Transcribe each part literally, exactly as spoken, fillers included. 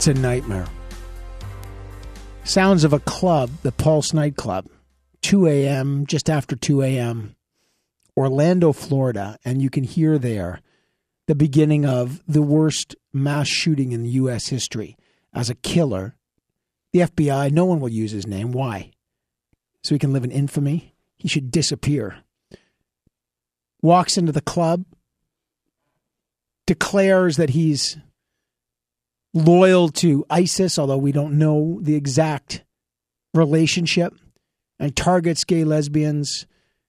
It's a nightmare. Sounds of a club, the Pulse nightclub, two a.m., just after two a.m., Orlando, Florida, and you can hear there the beginning of the worst mass shooting in U S history. As a killer, the F B I, no one will use his name. Why? So he can live in infamy? He should disappear. Walks into the club, declares that he's loyal to ISIS, although we don't know the exact relationship, and targets gay, lesbians,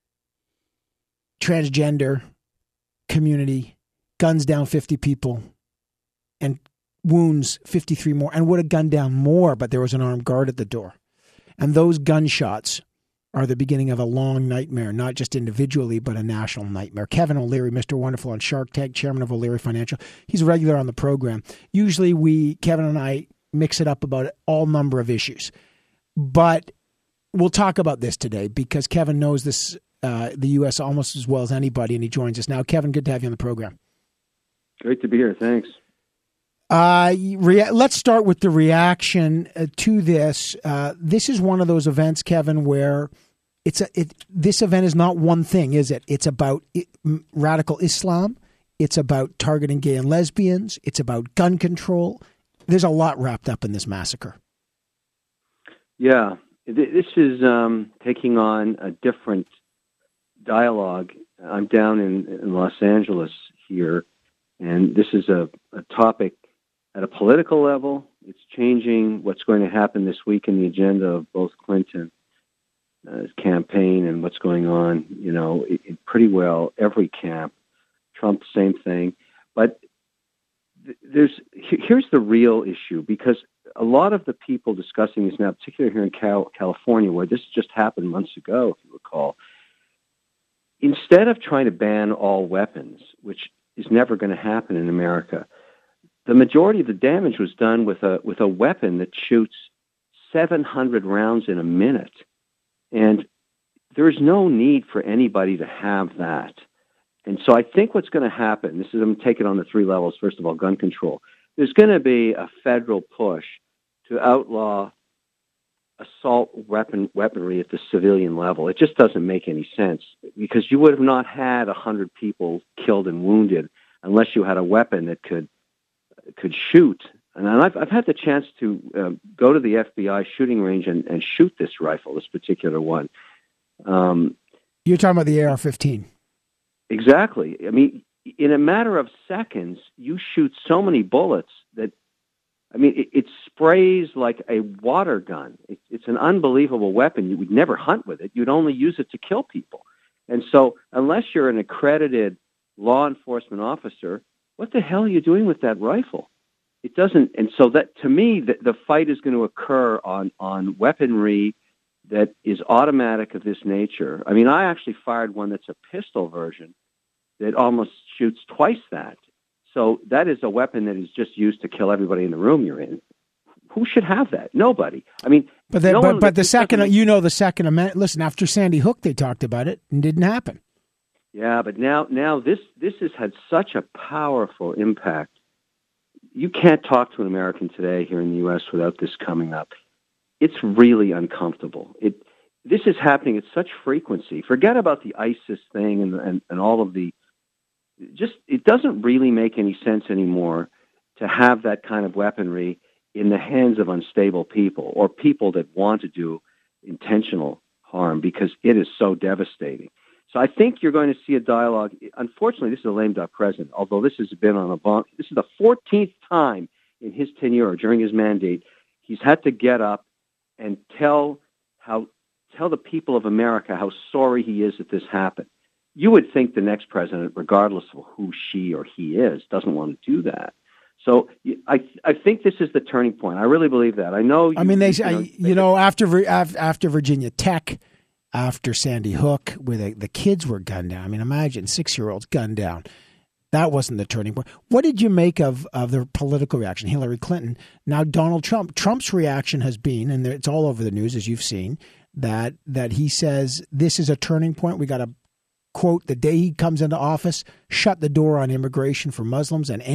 transgender community, guns down fifty people, and wounds fifty-three more, and would have gunned down more, but there was an armed guard at the door. And those gunshots are the beginning of a long nightmare, not just individually, but a national nightmare. Kevin O'Leary, Mister Wonderful on Shark Tank, chairman of O'Leary Financial. He's a regular on the program. Usually we, Kevin and I, mix it up about all number of issues. But we'll talk about this today because Kevin knows this, uh, the U S almost as well as anybody, and he joins us now. Kevin, good to have you on the program. Great to be here. Thanks. Uh, rea- let's start with the reaction uh, to this. Uh, this is one of those events, Kevin, where it's a it. This event is not one thing, is it? It's about it, m- radical Islam. It's about targeting gay and lesbians. It's about gun control. There's a lot wrapped up in this massacre. Yeah, this is um, taking on a different dialogue. I'm down in, in Los Angeles here, and this is a, a topic at a political level. It's changing what's going to happen this week in the agenda of both Clinton's uh, campaign and what's going on, you know, in, in pretty well every camp. Trump, same thing. But th- there's here's the real issue, because a lot of the people discussing this now, particularly here in Cal- California, where this just happened months ago, if you recall, instead of trying to ban all weapons, which is never going to happen in America, the majority of the damage was done with a with a weapon that shoots seven hundred rounds in a minute. And there's no need for anybody to have that. And so I think what's going to happen, this is, I'm taking it on the three levels. First of all, gun control. There's going to be a federal push to outlaw assault weapon weaponry at the civilian level. It just doesn't make any sense, because you would have not had one hundred people killed and wounded unless you had a weapon that could could shoot. And I've, I've had the chance to uh, go to the F B I shooting range and, and shoot this rifle, this particular one. Um, You're talking about the A R fifteen. Exactly. I mean, in a matter of seconds, you shoot so many bullets that, I mean, it, it sprays like a water gun. It, it's an unbelievable weapon. You would never hunt with it. You'd only use it to kill people. And so unless you're an accredited law enforcement officer, what the hell are you doing with that rifle? It doesn't. And so that, to me, the, the fight is going to occur on, on weaponry that is automatic of this nature. I mean, I actually fired one that's a pistol version that almost shoots twice that. So that is a weapon that is just used to kill everybody in the room you're in. Who should have that? Nobody. I mean, but the, no but, but the second, second, you know, the second amendment. Listen, after Sandy Hook, they talked about it and it didn't happen. Yeah, but now, now this this has had such a powerful impact. You can't talk to an American today here in the U S without this coming up. It's really uncomfortable. It this is happening at such frequency. Forget about the ISIS thing and and, and all of the. Just it doesn't really make any sense anymore to have that kind of weaponry in the hands of unstable people or people that want to do intentional harm, because it is so devastating. So I think you're going to see a dialogue. Unfortunately, this is a lame duck president, although this has been on a bomb. This is the fourteenth time in his tenure during his mandate he's had to get up and tell how tell the people of America how sorry he is that this happened. You would think the next president, regardless of who she or he is, doesn't want to do that. So I I think this is the turning point. I really believe that. I know. You, I mean, they you know, you know after after Virginia Tech, after Sandy Hook, where the, the kids were gunned down. I mean, imagine six-year-olds gunned down. That wasn't the turning point. What did you make of, of the political reaction? Hillary Clinton. Now, Donald Trump. Trump's reaction has been, and it's all over the news, as you've seen, that that he says this is a turning point. We got to, quote, the day he comes into office, shut the door on immigration for Muslims and any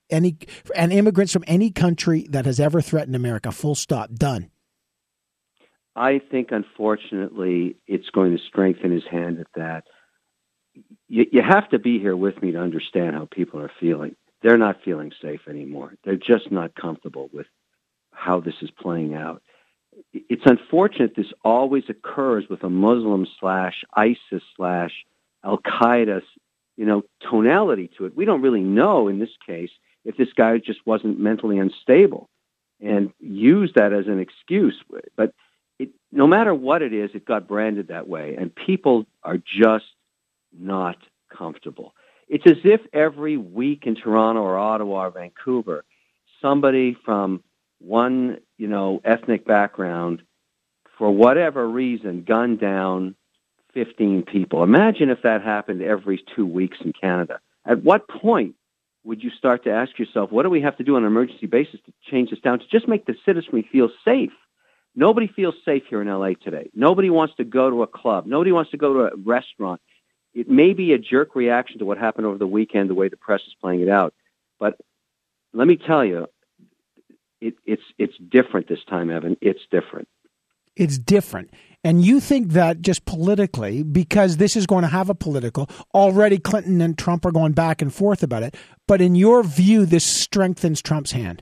any and immigrants from any country that has ever threatened America. Full stop. Done. I think, unfortunately, it's going to strengthen his hand at that. You, you have to be here with me to understand how people are feeling. They're not feeling safe anymore. They're just not comfortable with how this is playing out. It's unfortunate this always occurs with a Muslim slash ISIS slash Al-Qaeda, you know, tonality to it. We don't really know in this case if this guy just wasn't mentally unstable and used that as an excuse. But it, no matter what it is, it got branded that way, and people are just not comfortable. It's as if every week in Toronto or Ottawa or Vancouver, somebody from one, you know, ethnic background, for whatever reason, gunned down fifteen people. Imagine if that happened every two weeks in Canada. At what point would you start to ask yourself, what do we have to do on an emergency basis to change this down, to just make the citizenry feel safe? Nobody feels safe here in L A today. Nobody wants to go to a club. Nobody wants to go to a restaurant. It may be a jerk reaction to what happened over the weekend, the way the press is playing it out. But let me tell you, it, it's it's different this time, Evan. It's different. It's different. And you think that just politically, because this is going to have a political, already Clinton and Trump are going back and forth about it, but in your view, this strengthens Trump's hand?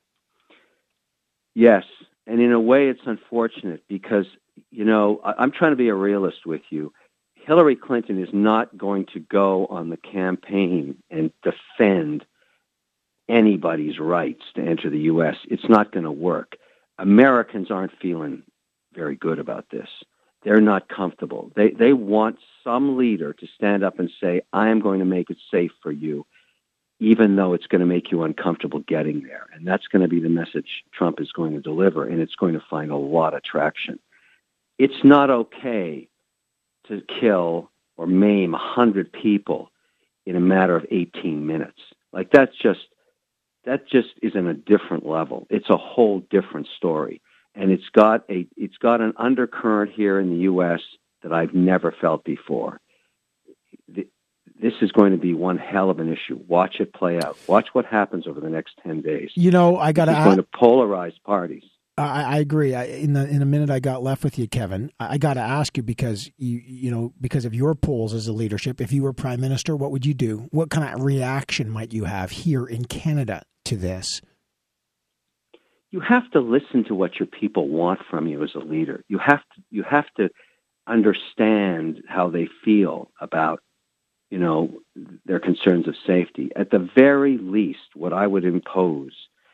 Yes. And in a way, it's unfortunate because, you know, I'm trying to be a realist with you. Hillary Clinton is not going to go on the campaign and defend anybody's rights to enter the U S. It's not going to work. Americans aren't feeling very good about this. They're not comfortable. They they want some leader to stand up and say, I am going to make it safe for you, even though it's going to make you uncomfortable getting there. And that's going to be the message Trump is going to deliver, and it's going to find a lot of traction. It's not okay to kill or maim one hundred people in a matter of eighteen minutes. Like, that's just, that just is in a different level. It's a whole different story. And it's got a, it's got an undercurrent here in the U S that I've never felt before. This is going to be one hell of an issue. Watch it play out. Watch what happens over the next ten days. You know, I got to. It's going to polarize parties. I, I agree. I, in the in a minute I got left with you, Kevin, I, I got to ask you because you you know because of your polls as a leadership. If you were prime minister, what would you do? What kind of reaction might you have here in Canada to this? You have to listen to what your people want from you as a leader. You have to you have to understand how they feel about, you know, their concerns of safety. At the very least, what I would impose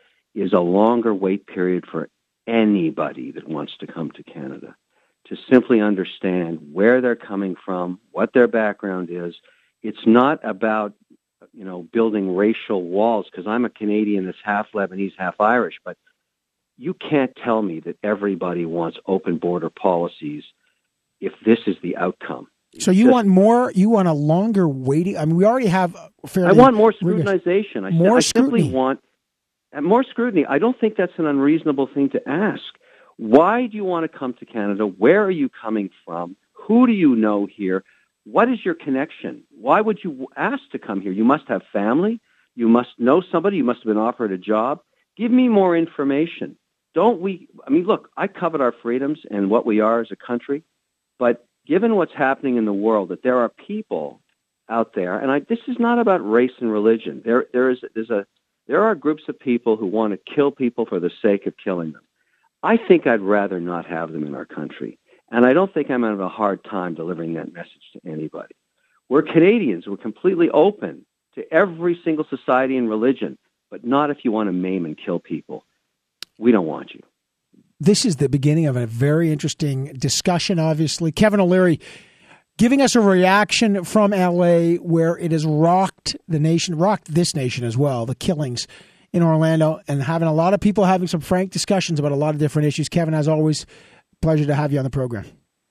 is a longer wait period for anybody that wants to come to Canada, to simply understand where they're coming from, what their background is. It's not about, you know, building racial walls, because I'm a Canadian that's half Lebanese, half Irish, but you can't tell me that everybody wants open border policies if this is the outcome. So you want more? You want a longer waiting? I mean, we already have. Fairly I want more scrutinization. I, more I scrutiny. simply want more scrutiny. I don't think that's an unreasonable thing to ask. Why do you want to come to Canada? Where are you coming from? Who do you know here? What is your connection? Why would you ask to come here? You must have family. You must know somebody. You must have been offered a job. Give me more information. Don't we? I mean, look, I covet our freedoms and what we are as a country, but given what's happening in the world, that there are people out there, and I, this is not about race and religion. There, there is, there's a, there are groups of people who want to kill people for the sake of killing them. I think I'd rather not have them in our country, and I don't think I'm having a hard time delivering that message to anybody. We're Canadians. We're completely open to every single society and religion, but not if you want to maim and kill people. We don't want you. This is the beginning of a very interesting discussion, obviously. Kevin O'Leary giving us a reaction from L A where it has rocked the nation, rocked this nation as well, the killings in Orlando, and having a lot of people having some frank discussions about a lot of different issues. Kevin, as always, pleasure to have you on the program.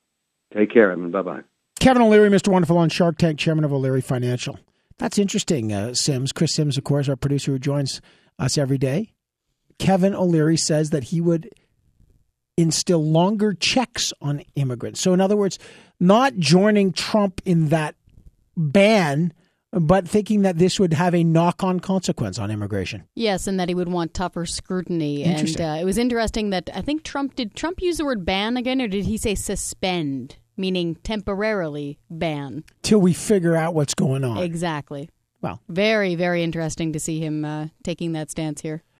Take care, Evan. Bye-bye. Kevin O'Leary, Mister Wonderful on Shark Tank, chairman of O'Leary Financial. That's interesting, uh, Sims. Chris Sims, of course, our producer who joins us every day. Kevin O'Leary says that he would instill longer checks on immigrants. So in other words, not joining Trump in that ban but thinking that this would have a knock-on consequence on immigration. Yes, and that he would want tougher scrutiny. And uh, it was interesting that I think Trump, did Trump use the word ban again, or did he say suspend, meaning temporarily ban? Till we figure out what's going on. Exactly. Well, very, very interesting to see him uh, taking that stance here.